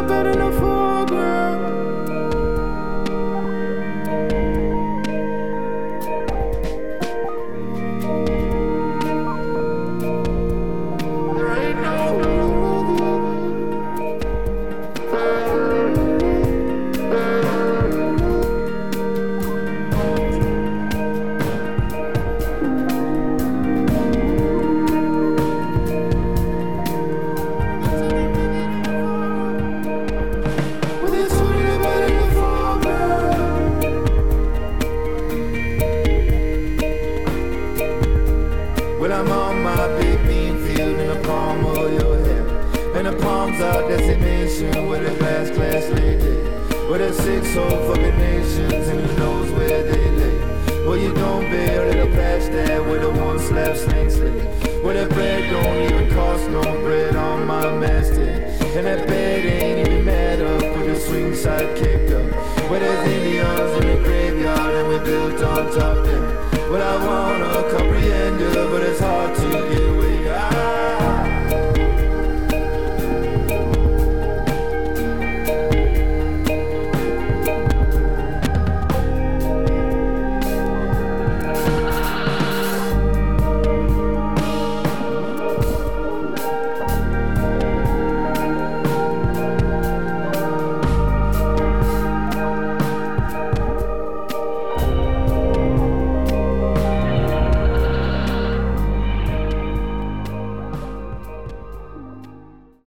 bed in the foreground. There ain't no when I'm on my big bean field in the palm of your hand, and the palms are destination where the last class lay dead, where the 6 whole fucking nations and who knows where they lay. Well, you don't bury the patch there where the one slap snake slay, where the bread don't even cost no